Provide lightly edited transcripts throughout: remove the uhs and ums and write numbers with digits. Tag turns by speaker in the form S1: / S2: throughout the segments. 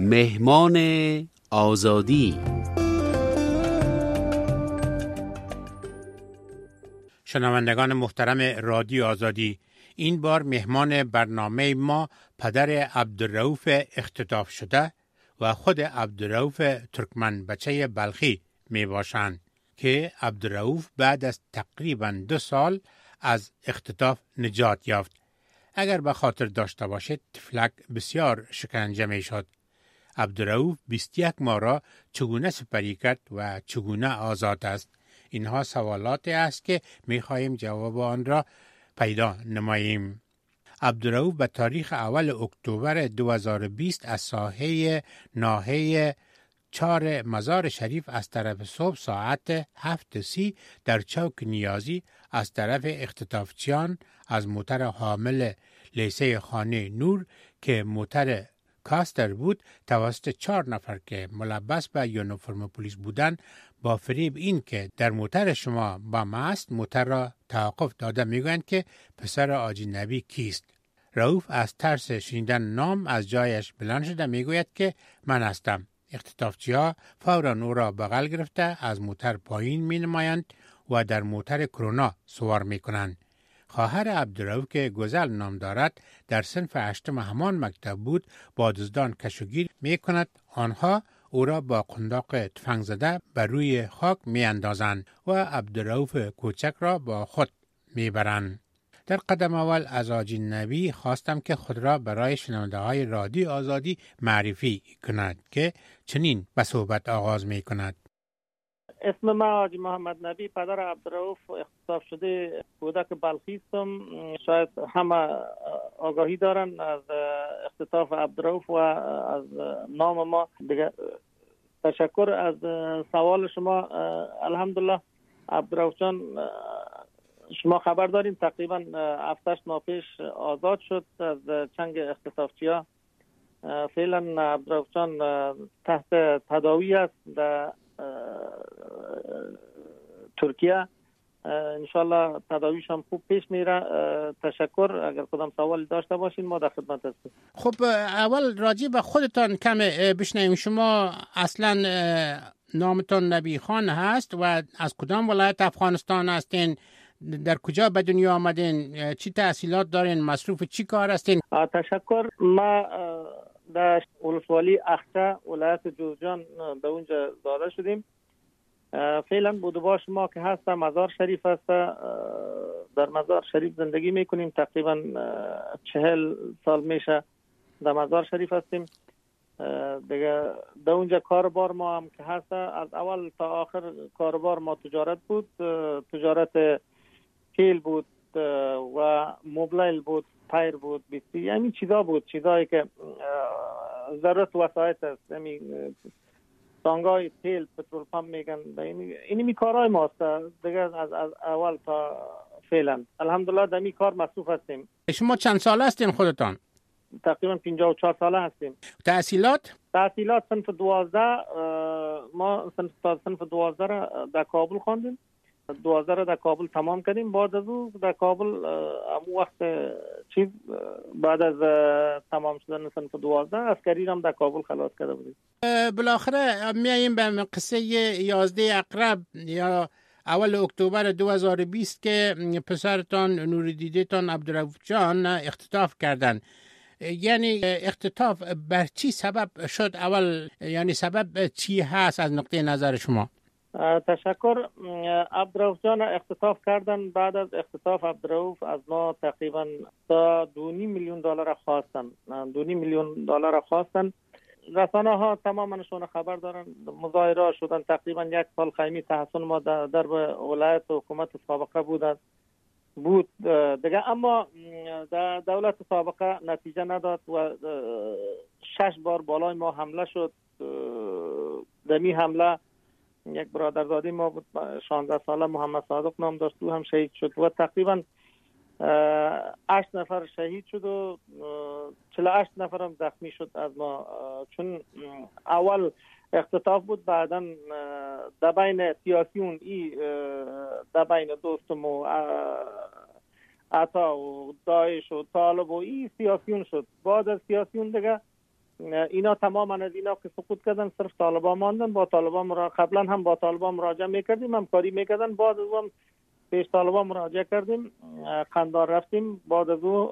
S1: مهمان آزادی.
S2: شنوندگان محترم رادیو آزادی، این بار مهمان برنامه ما پدر عبدالرؤوف اختطاف شده و خود عبدالرؤوف ترکمن بچه بلخی می باشند که عبدالرؤوف بعد از تقریباً 2 سال از اختطاف نجات یافت. اگر به خاطر داشته باشید طفلک بسیار شکنجه می شد. عبدالرؤوف 21 ماه را چگونه سپری کرد و چگونه آزاد است؟ اینها سوالاتی است که می خواهیم جواب آن را پیدا نماییم. عبدالرؤوف به تاریخ اول اکتبر 2020 از ساحه ناحیه 4 مزار شریف از طرف صبح ساعت 7:30 در چوک نیازی از طرف اختطافچیان از موتر حامل لیسه خانه نور که موتر کاستر بود توسط 4 نفر که ملبس به یونیفرم پلیس بودند با فریب این که در موتر شما بم است موتر را توقف داده میگویند که پسر حاجی نبی کیست. رؤوف از ترس شنیدن نام از جایش بلند شده میگوید که من هستم. اختطافچی‌ها فوراً او را بغل گرفته از موتر پایین می نمایند و در موتر کرونا سوار می کنند. خواهر عبدالرؤوف که گزل نام دارد در صنف 8 همان مکتب بود با دزدان کشوگیر می کند. آنها او را با قنداق تفنگ زده بر روی خاک می اندازند و عبدالرؤوف کوچک را با خود می برند. در قدم اول از حاجی نبی خواستم که خود را برای شنونده های رادیو آزادی معرفی کند که چنین به صحبت آغاز می کند.
S3: اسم من حاجی محمد نبی، پدر عبدالرؤوف اختطاف شده کودک بلخی هستم. شاید همه آگاهی دارن از اختطاف عبدالرؤوف و از نام ما دیگه. تشکر از سوال شما. الحمدلله عبدالرؤوف جان شما خبر دارین تقریبا 7-8 ماه پیش آزاد شد از چنگ اختطافچی‌ها. فعلا عبدالرؤوف جان تحت تداوی است در ترکیه. انشالله تداویش هم خوب پیش میره. تشکر. اگر کدام سوال داشته باشین ما در خدمت هستیم.
S2: خب اول راجع به خودتان کم بشنویم. شما اصلا نامتان نبی خان هست و از کدام ولایت افغانستان هستین؟ در کجا به دنیا آمدین؟ چی تحصیلات دارین؟ مصروف چی کار هستین؟
S3: تشکر. ما در ولسوالی اخته ولایت جوزجان به اونجا زاده شدیم. فعلا بودباش ما که هست مزار شریف هست. در مزار شریف زندگی میکنیم. تقریبا 40 سال میشه در مزار شریف هستیم. دیگه در اونجا کاربار ما هم که هست از اول تا آخر کاربار ما تجارت بود. تجارت تیل بود و موبایل بود، پایر بود، بیستی، همین چیزا بود، چیزایی که ضرورت وسایت است. همین تانگای تیل، پترول پمپ میگن. اینی کارهای ماست دیگه از اول تا فعلا. الحمدلله در این کار مصروف هستیم.
S2: شما چند ساله هستین خودتان؟
S3: تقریبا 54 ساله هستیم.
S2: تحصیلات
S3: صنف 12. ما صنف 12 را در کابل خواندیم. 12 را در کابل تمام کردیم. بعد از او در کابل امو وقت بعد از تمام شدن صنف 12 عسکری هم در کابل خلاص کرده بودیم.
S2: بالاخره میاییم به قصه 11 اقرب یا اول اکتبر 2020 که پسرتان نوریدیدتان عبدالرؤوف جان اختطاف کردن. یعنی اختطاف بر چی سبب شد؟ اول یعنی سبب چی هست از نقطه نظر شما؟
S3: تشکر. عبدالرؤوف جان اختطاف کردن. بعد از اختطاف عبدالرؤوف از ما تقریبا تا $2.5 میلیون خواستن. $2.5 میلیون خواستن. رسانه ها تمامشون خبر دارن. مظاهره شدن. تقریبا 1 سال خیمه تحصن ما در ولایت و حکومت سابقه بود دیگه. اما در دولت سابقه نتیجه نداد و 6 بار بالای ما حمله شد. دمی حمله یک برادرزاده ما بود 16 ساله محمد صادق نام داشت، او هم شهید شد و تقریبا 8 نفر شهید شد و 48 نفر هم زخمی شد از ما. چون اول اختطاف بود، بعدا در بین سیاسیون در بین دوستم و عطا و داعش و طالب و سیاسیون شد. بعد از سیاسیون دیگه اینا تماما از اینا که سقوط کردن صرف طالبان ماندن. با طالبان قبلا هم با طالبان مراجعه میکردیم، همکاری میکردن. بعد از اون پیش طالبان مراجعه کردیم، قندار رفتیم. بعد از او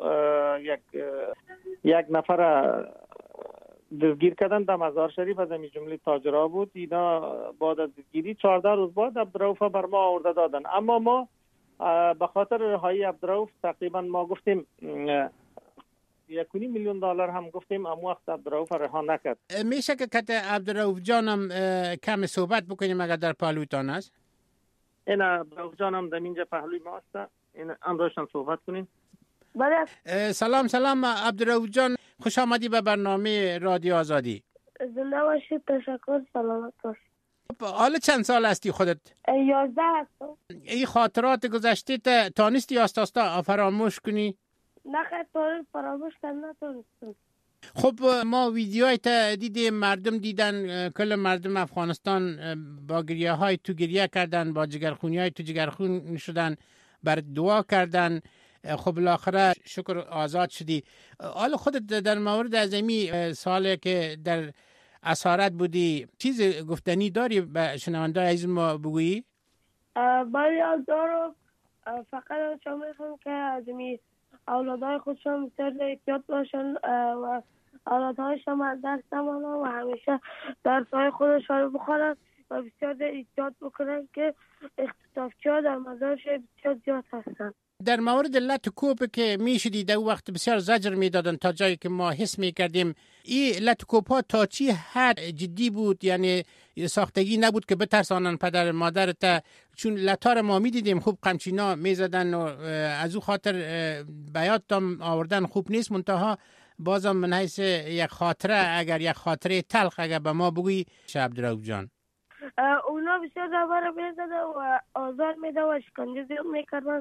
S3: یک نفر دستگیر کردن در مزار شریف، از این جمله تاجرها بود. اینا بعد از دستگیری 14 روز بعد عبدالرؤوف بر ما آورده دادن. اما ما به خاطر رهایی عبدالرؤوف تقریبا ما گفتیم $1.5 میلیون هم گفتیم، اما وقت عبدالرؤوف رها نکرد.
S2: میشه که کت عبدالرؤوف جانم کم صحبت بکنیم اگر در پهلویتان است؟
S3: این عبدالرؤوف جانم در اینجا پهلوی ما است. این امروزشان صحبت کنیم.
S4: بله.
S2: سلام عبدالرؤوف جان، خوش آمدی به برنامه رادیو آزادی.
S4: زنده باشید. تشکر. سلامت باشید.
S2: حالا چند سال هستی خودت؟
S4: 11 هستم.
S2: این خاطرات گذشته تانستی آستاستا فراموش کنی؟
S4: نه خیلی فراموش کردن نتونستم.
S2: خب ما ویدیوهای تا دیدیم، مردم دیدن، کل مردم افغانستان با گریه های تو گریه کردن، با جگرخونی های تو جگرخون شدن، بر دعا کردن. خب بالاخره شکر آزاد شدی. حالا خودت در مورد ازمی سالی که در اسارت بودی چیز گفتنی داری به شنونده عزیز ما بگویی؟
S4: بله دارم. فقط چون میخوام که ازمی اولادهای خودشان بسیار احتیاط باشن و اولادهایشان از درس نمانن و همیشه درسهای خودشان بخورن و بسیار احتیاط بکنن که اختطافچی ها در مزارش بسیار زیاد هستن.
S2: در مورد لط کوپ که میشدی در وقت بسیار زجر میدادن تا جایی که ما حس میکردیم. این لط کوپ ها تا چی حد جدی بود؟ یعنی ساختگی نبود که بترسانن پدر مادرت؟ چون لطار ما میدیدیم خوب قمچینا میزدن و از او خاطر بیاتم آوردن خوب نیست. منتها بازم من حیث یک خاطره، اگر یک خاطره تلخ اگر به ما بگویی عبدالرؤوف جان.
S4: اونا بسیار زبر میزدن و آزار میدن و شکنجه زیاد میکردن.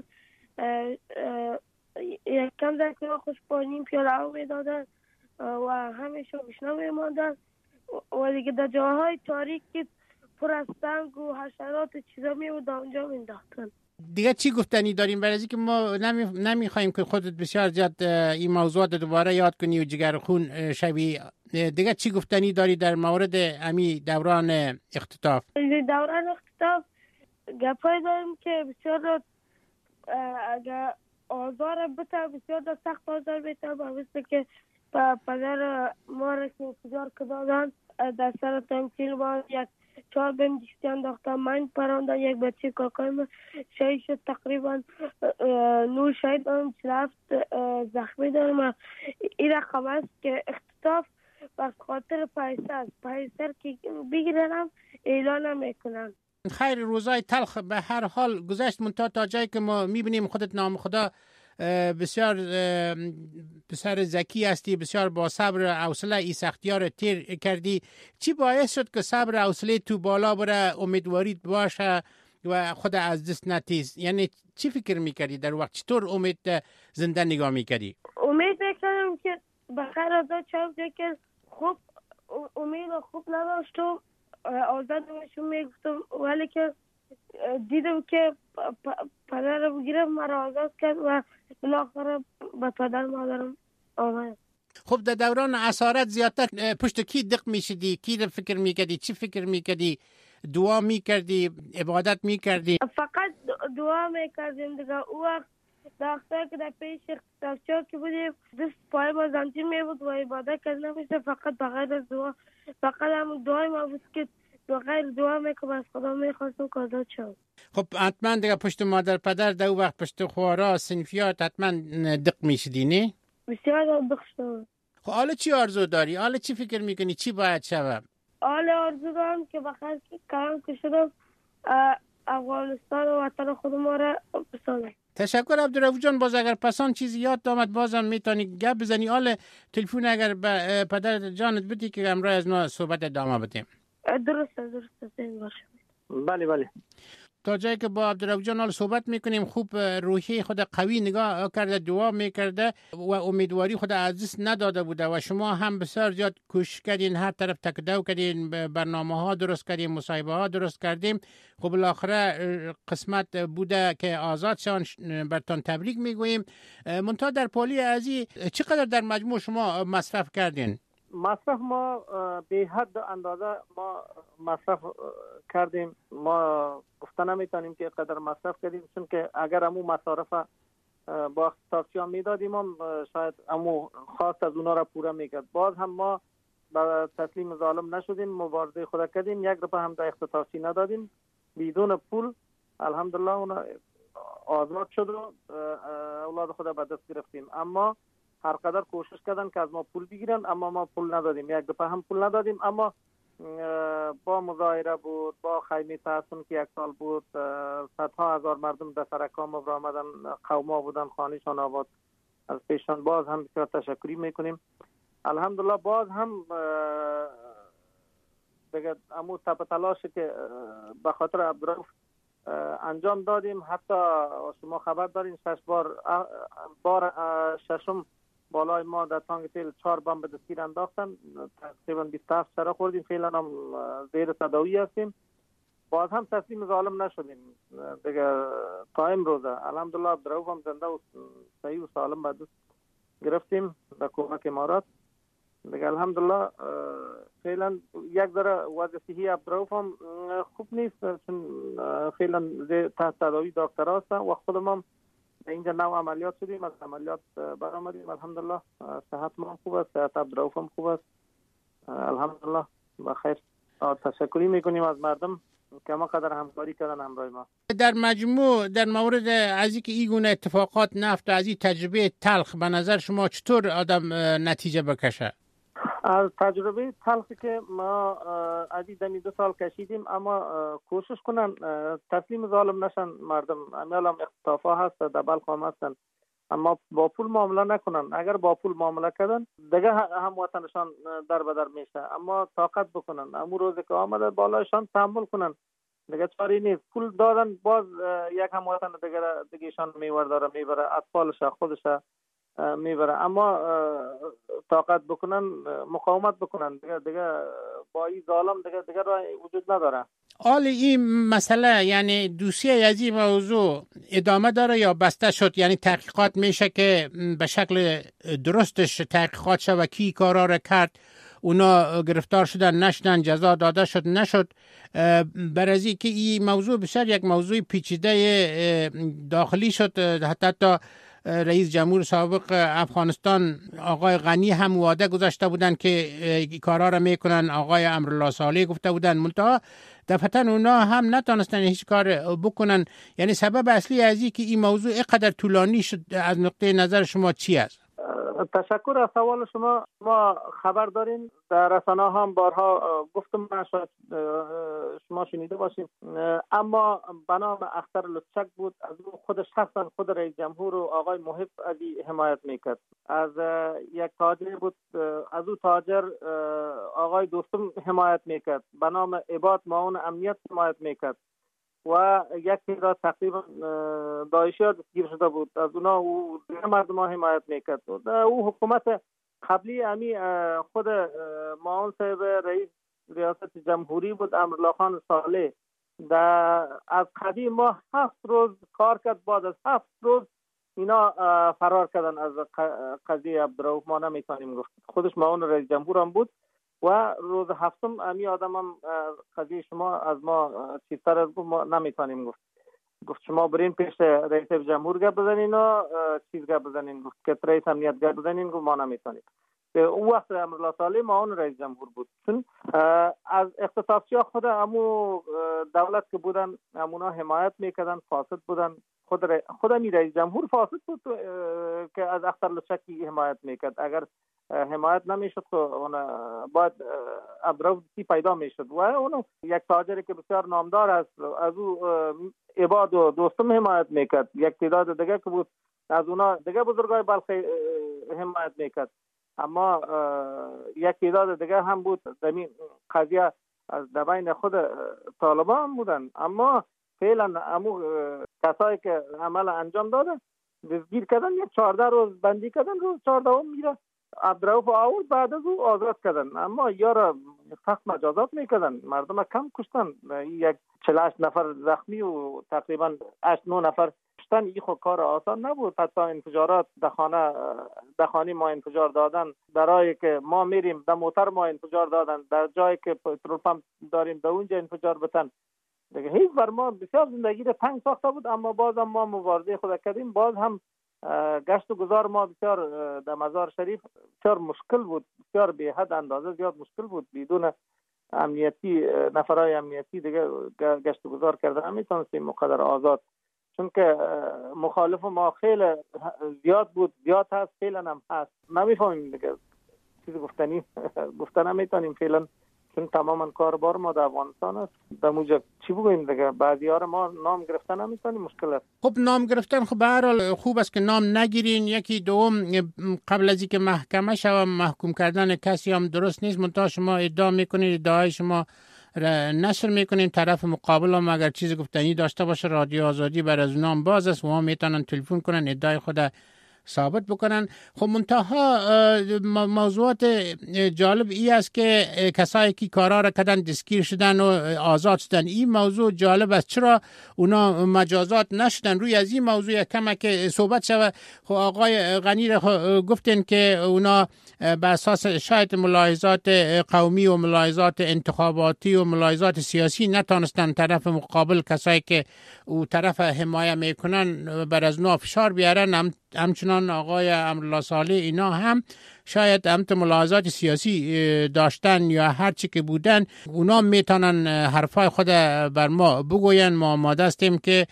S4: یک کم در که خوش پایین پیاده ها میدادن و همیشه بشنا میماندن و دیگه در جاهای تاریک که پر از سنگ و حشرات چیزا میبود اونجا مینداختن.
S2: دیگه چی گفتنی داریم؟ برای اینکه ما نمیخوایم که خودت بسیار زیاد این موضوعات دوباره یاد کنی و جگر خون شوی. دیگه چی گفتنی داری در مورد امی دوران اختطاف؟
S4: دوران اختطاف گپای داریم که بسیار اگر آزار بته بسیار سخت آزار بیته و مثل که پدر ما را که انتظار کدادن در سر تمثیل با یک 4 بیم دیستی انداختن، من پراندن، یک بچه کاکای من شهید شد. تقریبا 9 شهید دارم، 47 زخمی دارم. این رقم است که اختطاف بس خاطر پیسه است. پیسه که بگیرنم اعلان میکنن.
S2: خیر، روزای تلخ به هر حال گذشت، منتها تا جایی که ما میبینیم خودت نام خدا بسیار بسیار ذکی هستی، بسیار با صبر و حوصله ای سختی‌ها رو تیر کردی. چی باعث شد که صبر و حوصله تو بالا بره، امیدواریت باشه و خود از دست نتیز؟ یعنی چی فکر میکردی در وقت؟ چطور امید زنده نگاه میکردی؟
S4: امید میکردم که بخیر آزاد شد، که خوب امید خوب نداشتم، آزاد نمیشون میگفتم، ولی که دیدم که پدر رو بگیرم مرا آزاد کرد و بالاخره به پدر مادرم آمد.
S2: خب در دوران اسارت زیادتر پشت کی دق میشدی؟ کی رو فکر میکردی؟ چی فکر میکردی؟ دعا میکردی؟ عبادت میکردی؟
S4: فقط دعا میکردیم دیگه. او وقت داختر که در پیش اختطافچی‌ها که بودیم دست پای با زنجیر میبود و عبادت کرد نمیشه، فقط بغیر از دعا. فقط هم دعای ما بود که بغیر دعا میکنم از خدا میخواستم که آزاد شد.
S2: خب حتما دیگه پشت مادر پدر در وقت پشت خوارا صنفیات حتما دق میشدی نه؟
S4: بسیار دق شد.
S2: خب حالا چی آرزو داری؟ حالا چی فکر میکنی؟ چی باید شود؟
S4: حالا آرزو دارم که بخیر کلام که شدم افغانستان و وطن خود ما را بسازم.
S2: تشکر عبدالرؤوف جان. باز اگر پسان چیزی یاد آمد بازم میتونی گپ بزنی. حالا تلفن اگر به پدر جانت بدی که امروز از ما صحبت ادامه بدیم.
S4: درسته زنگ باشه.
S3: بله.
S2: تا جایی که با عبدالرؤوف جان حال صحبت میکنیم، خوب روحی خود قوی نگاه کرده، دعا میکرده و امیدواری خود از دست نداده بوده و شما هم بسیار زیاد کوشش کردین، هر طرف تکدو کردین، برنامه ها درست کردین، مصاحبه ها درست کردیم. خب بالاخره قسمت بوده که آزاد شان، برتان تبریک میگوییم. منتها در پالی ازی چقدر در مجموع شما مصرف کردین؟
S3: مصرف ما به حد اندازه ما مصرف کردیم. ما گفته نمیتونیم که قدر مصرف کردیم، چون که اگر همون مصارف با اختصاصیان میدادیم هم شاید همون خواست از اونا را پوره میکرد. باز هم ما با تسلیم ظالم نشدیم، مبارزه خود کردیم، یک روپیه هم در اختصاصی ندادیم، بدون پول الحمدلله اونا آزاد شد و اولاد خود به دست گرفتیم. اما هر قدر کوشش کردن که از ما پول بگیرن، اما ما پول ندادیم، یک دفعه هم پول ندادیم. اما با مظاهره بود، با خیمه تحسن که یک سال بود، صدها هزار مردم در سرکام آمدن، قوما بودن، خانهشان آباد از پیشان. باز هم بسیار تشکری میکنیم. الحمدلله باز هم دیگه امو تپ تلاشی که به خاطر عبدالرؤوف انجام دادیم. حتی شما خبر دارین 6 بار ششم بالای ما در تانگ تیل 4 بمب به دستگیر انداختن، تقریبا 27 سره خوردیم، فعلا هم زیر تداوی هستیم. باز هم تسلیم ظالم نشدیم دیگه تا امروزه. الحمدلله عبدالرؤوف هم زنده و صحیح و سالم به دست گرفتیم به کمک امارات دیگه. الحمدلله فعلا یک ذره وضع صحی عبدالرؤوف هم خوب نیست، چون فعلا تحت تداوی دکتر هست و خودم هم اینجا نو عملیات شدیم، از عملیات برآمدیم. الحمدلله صحت ما خوب است، صحت عبدالرؤوف هم خوب است الحمدلله بخیر. تشکری میکنیم از مردم که ما قدر همکاری کردن همراه ما.
S2: در مجموع در مورد از اینکه این گونه اتفاقات نفت از این تجربه تلخ به نظر شما چطور آدم نتیجه بکشه؟
S3: از تجربه تلخی که ما از این 2 سال کشیدیم، اما کوشش کنن تسلیم ظالم نشن مردم. امیال هم اختطافا هست، در بلخ هم هستن، اما با پول معامله نکنن. اگر با پول معامله کردن دیگه هم وطنشان در بدر میشه. اما طاقت بکنن، امو روزی که آمده بالایشان تحمل کنن دیگه، چاری نیست. پول دادن باز یک هم وطن دیگه ایشان میورداره میبره، اطفالش خودش میبره. اما طاقت بکنن، مقاومت بکنن دیگه با این ظالم دیگه راه وجود نداره.
S2: حال این مسئله یعنی دوسیه از این موضوع ادامه داره یا بسته شد؟ یعنی تحقیقات میشه که به شکل درستش تحقیقات شد و کی کارا را کرد، اونا گرفتار شدن نشدن، جزا داده شد نشد؟ برای که این موضوع بسیار یک موضوع پیچیده داخلی شد. حتی رئیس جمهور سابق افغانستان آقای غنی هم وعده گذاشته بودن که کارا را میکنن، آقای امرالله صالح گفته بودن، منتها دفعتاً اونا هم نتونستن هیچ کار بکنن. یعنی سبب اصلی از این که این موضوع اینقدر طولانی شد از نقطه نظر شما چی است؟
S3: تشکر از سوال شما. ما خبر داریم، در رسانه هم بارها گفتم، شاید شما شنیده باشید، اما به نام اختر لطچک بود. از او خود شخصا خود رئیس جمهور و آقای محب از حمایت میکرد. از یک تاجر بود، از او تاجر آقای دوستم حمایت میکرد، به نام عباد معاون امنیت حمایت میکرد و یک تعداد تقریبا داعشی ها دستگیر شده بود، از اونا او مردم ها حمایت میکرد. او حکومت قبلی امی خود معاون صاحب رئیس ریاست جمهوری بود، امرالله خان صالح. از قدیم ما 7 روز کار کرد، بعد از 7 روز اینا فرار کردن از قضیه عبدالرؤوف. ما نمیتونیم گفت، خودش معاون رئیس جمهور هم بود و روز 7 امی آدم هم قضیه شما از ما چیزتر از ما نمیتونیم گفت شما برین پیش رئیس جمهور گپ بزنین و چیز گپ بزنین، گفت که رئیس امنیت گپ بزنین، گفت ما نمیتونیم. اون وقت امرالله صالح معاون رئیس جمهور بود، چون از اختطافچی ها خود امو دولت که بودن امونا حمایت میکردن، فاسد بودن. خود امی رئیس جمهور فاسد بود که از اختر لطچکی حمایت میکرد. اگر حمایت نمیشد که باید عبدالرؤوف پیدا میشد. و اونو یک تاجری که بسیار نامدار است، از او عباد و دوستم حمایت میکرد. یک تعداد دیگه که بود از اونا دیگه بزرگای بلخی حمایت میکرد. اما یک تعداد دیگه هم بود دمی قضیه از دبین خود طالبان هم بودن. اما فعلا امو کسایی که عمل انجام دادن دستگیر کردن، یک 14 روز بندی کردن، روز 14 میره عبدالرؤوف آورد، بعد از او آزاد کردن. اما یارا سخت مجازات میکردن، مردم کم کشتن. یک 48 نفر زخمی و تقریبا 8-9 نفر کشته گرفتن این خود کار آسان نبود. حتی انفجارات در خانه ما انفجار دادن، برای که ما میریم در موتر ما انفجار دادن، در جایی که پترول پمپ داریم در اونجا انفجار بتن. دیگه هیچ بر ما بسیار زندگی رو تنگ ساخته بود، اما باز هم ما مبارزه خود کردیم. باز هم گشت و گذار ما بسیار در مزار شریف بسیار مشکل بود، بسیار به حد اندازه زیاد مشکل بود. بدون امنیتی، نفرای امنیتی دیگه گشت و گذار کردن نمیتونستیم مقدر آزاد، چون که مخالف ما خیلی زیاد بود، زیاد هست، فعلا هم هست. نمیفهمیم دیگه چیزی گفتن نمیتونیم فعلا، چون تماما کاربار ما در افغانستان است. در موجب چی بگوییم دیگه، بعضی‌ها رو ما نام گرفتن نمیتونیم، مشکل است.
S2: خب نام گرفتن خب به هر حال خوب است که نام نگیرین. یکی دوم قبل از اینکه محکمه شوه محکوم کردن کسی هم درست نیست، منتها شما ادعا میکنید، ادعای شما نشر میکنیم، طرف مقابل هم اگر چیز گفتنی داشته باشه رادیو آزادی بر از اونام باز است و ما میتونن تلفن کنن ادعای خود ثابت بکنن. خب منتها موضوعات جالب ای است که کسایی که کارا را کردن دستگیر شدن و آزاد شدن. این موضوع جالب است، چرا اونا مجازات نشدن؟ روی از این موضوع کمک صحبت شوه. خب آقای غنی را گفتن که اونا بر اساس شاید ملاحظات قومی و ملاحظات انتخاباتی و ملاحظات سیاسی نتونستن طرف مقابل، کسایی که او طرف حمایه میکنن، بر از اونا فشار بیارن. همچنان آقای امرالله صالح اینا هم شاید همت ملاحظات سیاسی داشتن یا هر چی که بودن، اونا میتونن حرفای خود بر ما بگوین. ما آماده هستیم که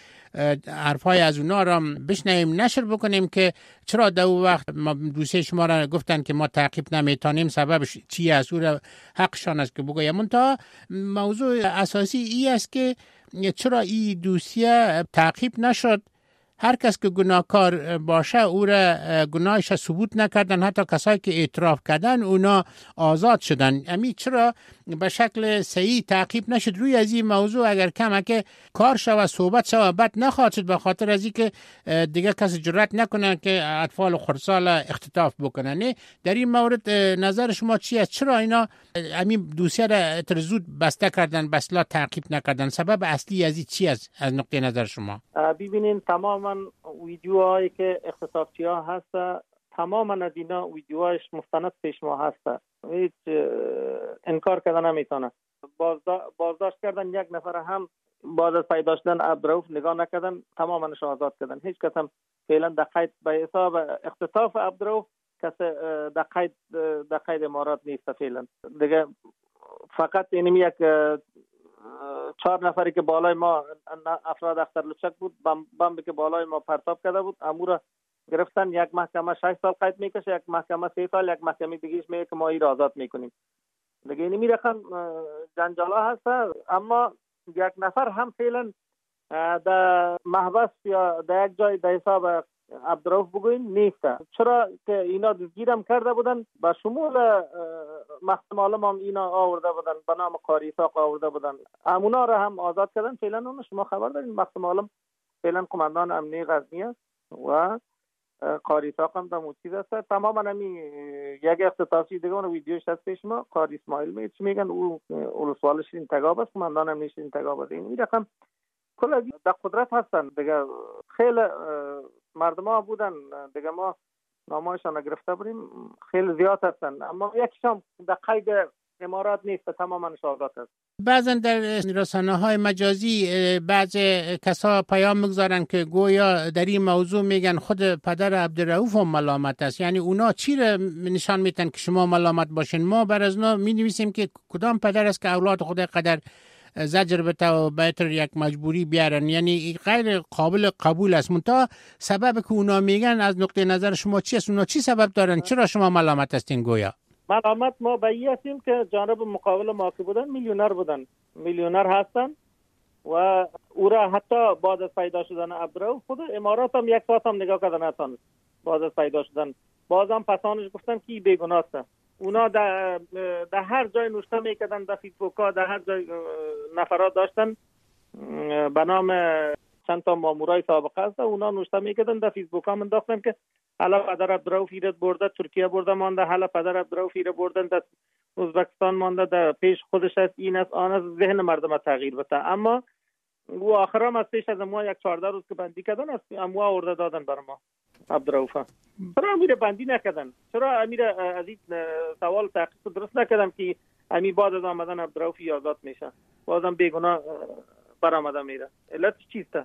S2: حرفای از اونا را بشنویم، نشر بکنیم که چرا در اون وقت دوسته شما را گفتن که ما تعقیب نمیتونیم، سببش چی است، او را حقشان است که بگویم. منتها موضوع اساسی ای است که چرا این دوسیه تعقیب نشد. هر کس که گناهکار باشه او را گناهش ثبوت نکردن، حتی کسایی که اعتراف کردن اونا آزاد شدن. امی چرا به شکل صحیح تعقیب نشد؟ روی از این موضوع اگر کمک کار شود، صحبت شود، بد نخواهد شد، به خاطر از این که دیگه کسی جرأت نکنه که اطفال خردسال اختطاف بکنن. در این مورد نظر شما چی است؟ چرا اینا همین دوسیه را ترزود بسته کردن، بسلا تعقیب نکردن؟ سبب اصلی از این چی است از نقطه نظر شما؟
S3: ببینین تماما ویدیوهایی که اختطافچی ها هست، تماما از اینا ویدیوهایش مستند پیش ما هست، هیچ انکار کردن نمیتونه. بازداشت کردن یک نفر هم بعد از پیدا شدن عبدالرؤوف نگاه نکردن، تماماش آزاد کردن. هیچ کس هم فعلا در قید به حساب اختطاف عبدالرؤوف کس در قید امارات نیست فعلا دیگه. فقط اینمی یک 4 نفری که بالای ما افراد اختر لچک بود، بمبی که بالای ما پرتاب کرده بود، امور گرفتن. یک محکمه 6 سال قید میکشه، یک محکمه 3 سال، یک محکمه دیگهش میگه که ما این را آزاد میکنیم دیگه. اینمی رقم جنجالا هست. اما یک نفر هم فعلا در محبس یا در یک جای در حساب عبدالرؤوف بگوین نیست. چرا که اینا دستگیرم کرده بودن، به شمول محتمال هم اینا آورده بودن، به نام قاری اسحاق آورده بودن، همونا را هم آزاد کردن. فعلا اون شما خبر دارین محتمال فعلا قماندان امنیه غزنی است و قاری اسحاق هم در موچیز است. تماما همین یک اختطافی دیگه اون ویدیوش هست پیش ما. قاری اسماعیل میگن او ولسوالی شیرین تگاب است، قماندان امنیه شیرین تگاب است. این رقم کل از در قدرت هستن دیگه. خیلی مردم ها بودن دیگه، ما نامایشان گرفته بودیم، خیلی زیاد هستن، اما یکیشان در قید امارات نیست، تماما آزاد است.
S2: بعضن در رسانه‌های مجازی بعض کسا پیام میگذارن که گویا در این موضوع میگن خود پدر عبدالرؤوف هم ملامت است. یعنی اونا چی را نشان میتن که شما ملامت باشین؟ ما بر از اونا مینویسیم که کدام پدر است که اولاد خود قدر زجر بده و بهتر یک مجبوری بیارن. یعنی غیر قابل قبول است. منتها سبب که اونا میگن از نقطه نظر شما چی است؟ اونا چی سبب دارن؟ چرا شما ملامت هستین گویا؟
S3: ملامت ما به این هستیم که جانب مقابل ما که بودن میلیونر هستن و او را حتی بعد از پیدا شدن عبدالرؤوف خود امارات هم یک ساعت هم نگاه کردن نتونست. بعد از پیدا شدن بازم پسانش گفتن که بیگناه است. اونا در هر جای نوشته میکردن، در فیسبوک ها در هر جای نفرات داشتن به نام چند تا مامورای سابقه است، اونا نوشته میکردن در فیسبوک ها منداختن که حالا پدر عبدالرؤوف ایراد برده ترکیه برده مانده، حالا پدر عبدالرؤوف ایراد بردن در ازبکستان مانده، در پیش خودش است، این است آن است، ذهن مردم تغییر بده. اما و آخر هم از پیش از ما یک 14 روز که بندی کردن از اموا آورده دادن بر ما عبدالرؤوف. چرا امیر بندی نکردن؟ چرا امیر از این سوال تحقیق درست نکردن که امیر بعد از آمدن عبدالرؤوف آزاد میشه، بازم بیگناه برآمده میره؟ علت چیسته؟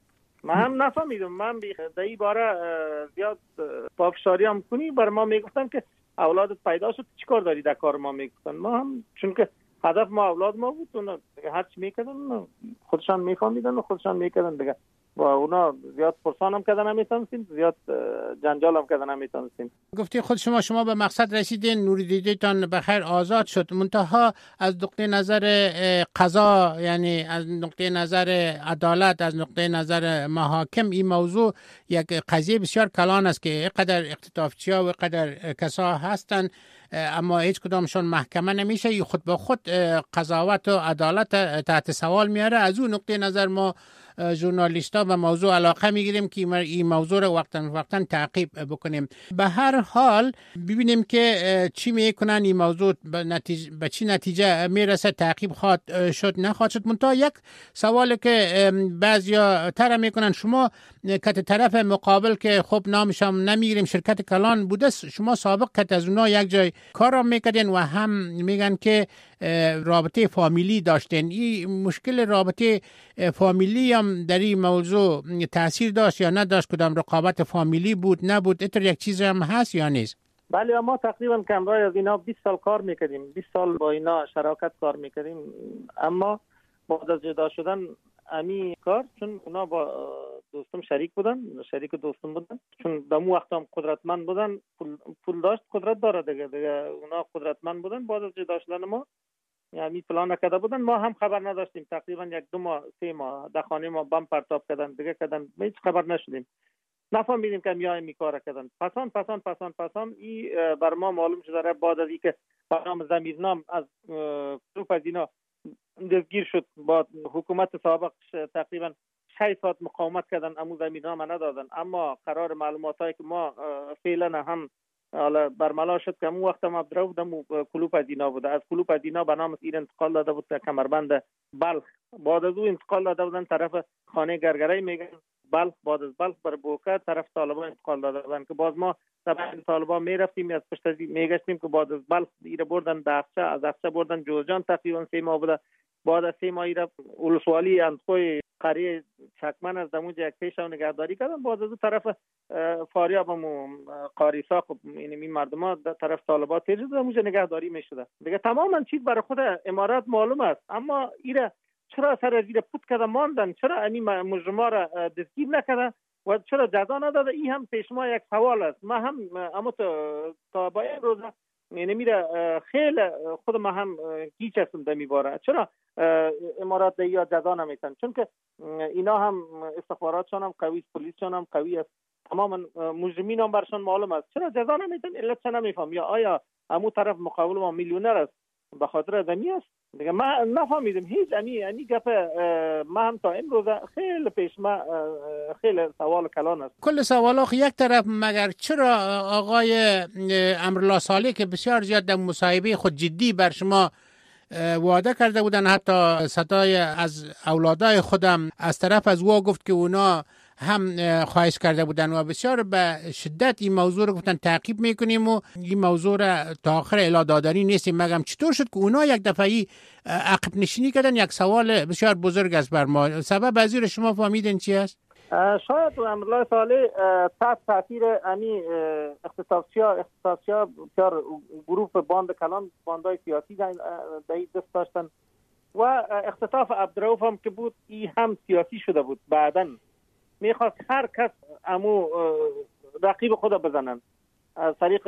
S3: من هم نفهمیدم. من در این باره زیاد پافشاری هم کنی بر ما میگفتن که اولادت پیدا شد چیکار داری در کار ما میگفتن. ما هم چون که هدف ما اولاد ما بود اونا هر چی میکردن خودشان میفهمیدن و خودشان میکردن دیگه. و اونا زیاد پرسان هم کردن نمیتونستیم، زیاد جنجال هم کردن نمیتونستیم.
S2: گفتی خود شما به مقصد رسیدین، نوری دیدیتان بخیر آزاد شد، منتها از نقطه نظر قضا، یعنی از نقطه نظر عدالت، از نقطه نظر محاکم، این موضوع یک قضیه بسیار کلان است که قدر اختطافچی‌ها و قدر کسا هستن اما هیچ کدامشون محکمه نمیشه. خود به خود قضاوت و عدالت تحت سوال میاره. از اون نقطه نظر ما ژورنالیستا و موضوع علاقه میگیریم که این موضوع رو وقتا تعقیب بکنیم. به هر حال ببینیم که چی میکنن، این موضوع به چی نتیجه میرسه، تعقیب خواهد شد نخواهد شد. منتها یک سوالی که بعضیا طرح میکنن، شما که طرف مقابل که خب نامشم نمیگیریم شرکت کلان بوده، شما سابق که از اونا یک جای کار را میکردین و هم میگن که رابطه فامیلی داشتین. این مشکل رابطه فامیلی هم در این موضوع تاثیر داشت یا نداشت؟ کدام رقابت فامیلی بود نبود؟ اینطور یک چیز هم هست یا نیست؟
S3: بله ما تقریبا کمرای از اینا 20 سال کار میکردیم، 20 سال با اینا شراکت کار میکردیم. اما بعد از جدا شدن امی کار، چون اونا با دوستم شریک شریک دوستم بودن، چون دمو وقت هم قدرتمند بودن، پول داشت، قدرت داره دیگه اونا قدرتمند بودن. بعد از جدا شدن ما یعنی پلان نکرده بودن، ما هم خبر نداشتیم. تقریبا 1-2 ماه 3 ماه در خانه ما بم پرتاب کردن دیگه هیچ خبر نشدیم، نفهمیدیم که میای میکاره کردن. پسان ای بر ما معلوم شده بعد از اینکه برنامه ضمیرنام از گروه از اینا دستگیر شد، با حکومت سابق تقریبا 6 ساعت مقاومت کردن، امو ضمیرنامه ندادن. اما قرار معلوماتایی که ما فعلا هم حالا برملا شد که امو وقت هم عبدالرؤوف دمو کلوپ از اینا بوده، از کلوپ از اینا به نام ایر انتقال داده بود که کمربند بلخ. بعد از او انتقال داده بودن طرف خانه گرگرای میگن بلخ. بعد از بلخ بر بوکا طرف طالبان انتقال داده بودن که باز ما طبعا طالبان میرفتیم از پشت میگشتیم که بعد از بلخ ایره بردن دهقشه، از دهقشه بردن جوزجان. تقریبا 3 ماه بوده. بعد از 3 ماه ایره اولسوالی اندخوی قریه چکمن از دموج یک پیش نگهداری کردن. بعد از طرف فاریاب و قاری ساق این مردم ها طرف طالبات تیرید دموج نگهداری میشده دیگه. تماما چیز برای خود امارات معلوم است، اما ایره چرا سر زیر پود کرده ماندن؟ چرا این مجرما را دستگیر نکرده و چرا جزا نداده؟ این هم پیش ما یک سوال است. ما هم اما تا با این روز میره خیلی خود ما هم گیج هستم در میباره چرا امارات یا جزا نمیتن، چون که اینا هم استخباراتشان هم قوی، پلیسشان هم قوی است، تماما مجرمین هم برشان معلوم است. چرا جزا نمیتن؟ علت چه نمیفهم؟ یا آیا همون طرف مقابل ما میلیونر است به خاطر ادمی است دیگه؟ ما نفهمیدم هیچ. انی گپ ما هم تا امروز خیلی پیش ما خیلی سوال کلان است.
S2: کل سوال یک طرف، مگر چرا آقای امرالله صالح که بسیار زیاد در مصاحبه خود جدی بر شما وعده کرده بودن، حتی صدای از اولادای خودم از طرف از او گفت که اونا هم خواهش کرده بودن و بسیار به شدت این موضوع رو گفتن تعقیب میکنیم و این موضوع را تا آخر اعلام دادنی نیستیم. مگم چطور شد که اونا یک دفعی عقب نشینی کردن؟ یک سوال بسیار بزرگ است بر ما. سبب ازیر شما فهمیدین چی است؟
S3: شاید امرالله صالح تحت تاثیر امی اختطافچی‌ها بسیار گروه باند کلان، باندهای سیاسی در دست داشتن و اختطاف عبدالرؤوف هم که بود این هم سیاسی شده بود. بعداً میخواست هر کس امو رقیب خود بزنن. از طریق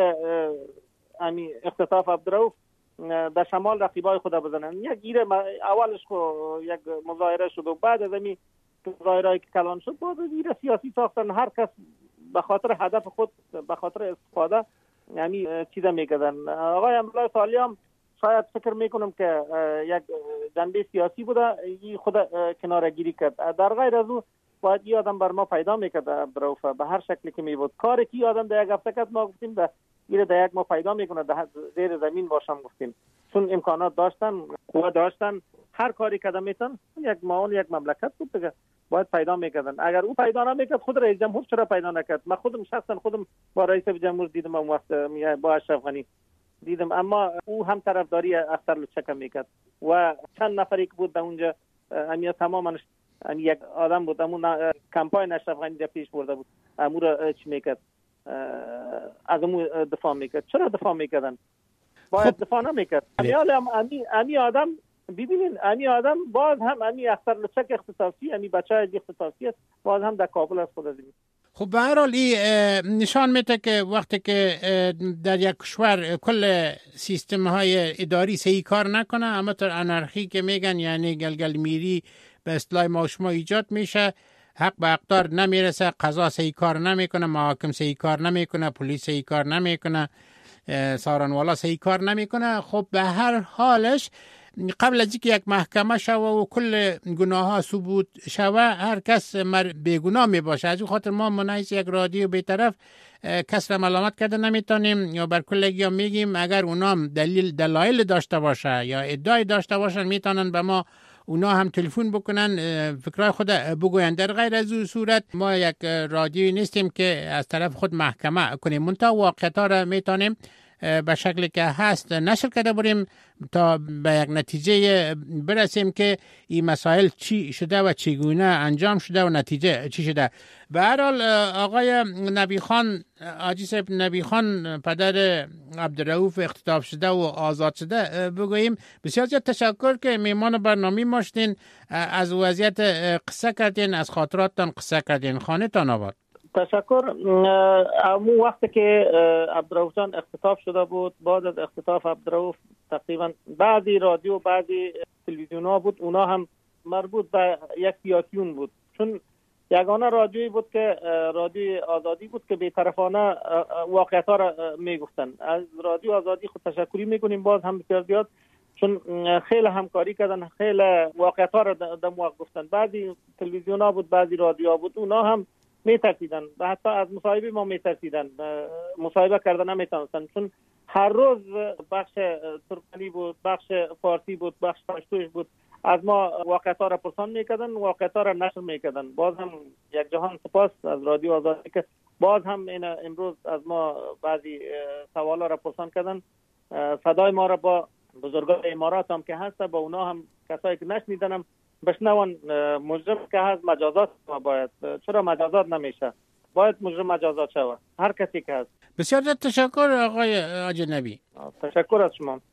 S3: امی اختطاف عبدالرؤوف در شمال رقیبای خود بزنن. یک گیره اولش یک مظاهره شد و بعد از امی مظاهرهایی که کلان شد بعد گیره سیاسی ساختن. هر کس به خاطر هدف خود، به خاطر استفاده یعنی چیزا میکردن. آقای امرالله صالح هم شاید فکر میکنم که یک جنبه سیاسی بوده، این خود کنارگیری کرد. در غیر از او باید این آدم بر ما پیدا میکرد عبدالرؤوف به هر شکلی که می بود. کاری که آدم در یک هفته کرد ما گفتیم در این در یک ما پیدا میکنه در زیر زمین باشم گفتیم، چون امکانات داشتن، قوه داشتن، هر کاری کردن میتون. یک معاون یک مملکت بود دیگه، باید پیدا میکردن. اگر او پیدا نمیکرد خود رئیس جمهور چرا پیدا نکرد؟ من خودم شخصا با رئیس جمهور دیدم، اون وقت با اشرف غنی دیدم، اما او هم طرفداری اختر لچک میکرد و چند نفری که بود در اونجا امیا تماما یک آدم بود، همون کمپاین اشرف غنی را پیش برده بود، امور چی میکرد، از امور دفاع میکرد. چرا دفاع میکردن؟ باید دفاع نمیکرد. امی آدم ببینین، امی آدم باز هم امی اختر لچک اختصاصی، امی بچه اختصاصی است، باز هم در کابل است خود از این.
S2: خب به هر حال نشان میده که وقتی که در یک کشور کل سیستم های اداری صحیح کار نکنه، اما تر انارخی که میگن، یعنی گلگل میری به اصطلاح ما شما ایجاد میشه، حق به اقدار نمیرسه، قضا صحیح کار نمیکنه، محاکم صحیح کار نمیکنه، پلیس صحیح کار نمیکنه، سارنوالا صحیح کار نمیکنه. خب به هر حالش قبل از اینکه یک محکمه شوه و کل گناه ها ثبوت شوه، هر کس بیگناه می باشه. از این خاطر ما منعیس یک رادیو بی‌طرف کس را ملامت کرده نمیتونیم، یا بر کلگی ها میگیم اگر اونام دلایل داشته باشه یا ادعای داشته باشن میتونن به ما اونا هم تلفن بکنن، فکرای خود بگوین. در غیر از اون صورت ما یک رادیویی نیستیم که از طرف خود محکمه کنیم، منتها واقعیت ها را میتونیم به شکلی که هست نشر کرده بریم تا به یک نتیجه برسیم که این مسائل چی شده و چگونه انجام شده و نتیجه چی شده. به هر حال آقای نبی خان، حاجی صاحب نبی خان، پدر عبدالرؤوف اختطاف شده و آزاد شده، بگوییم بسیار زیاد تشکر که میمان برنامه ما شدین، از وضعیت قصه کردین، از خاطراتتان قصه کردین. خانه تان آباد.
S3: تشکر. اون وقتی که عبدالرؤوف جان اختطاف شده بود، بعد از اختطاف عبدالرؤوف تقریبا بعضی رادیو بعضی تلویزیون ها بود، اونا هم مربوط به یک سیاسیون بود، چون یگانه رادیویی بود که رادیوی آزادی بود که بی‌طرفانه واقعیت ها را میگفتن. از رادیو آزادی خود تشکری میکنیم باز هم بسیار زیاد، چون خیلی همکاری کردن، خیلی واقعیت ها را در موقع گفتن. بعضی تلویزیون ها بود، بعضی رادیو ها بود، اونا هم میترسیدن و حتی از مصاحبه ما میترسیدن، مصاحبه کردن نمیتونستن، چون هر روز بخش ترکمنی بود، بخش فارسی بود، بخش پشتوش بود، از ما واقعیت ها را پرسان میکردن، واقعیت ها را نشر میکردن. باز هم یک جهان سپاس از رادیو آزادی که باز هم امروز از ما بعضی سوالا را پرسان کردن. صدای ما را با بزرگان امارات هم که هست، با اونا هم کسایی که نشنیدنم بشنون. مجرم که هست مجازات ما باید، چرا مجازات نمیشه؟ باید مجرم مجازات شود، هر کسی که هست.
S2: بسیار تشکر آقای حاجی نبی.
S3: تشکر از شما.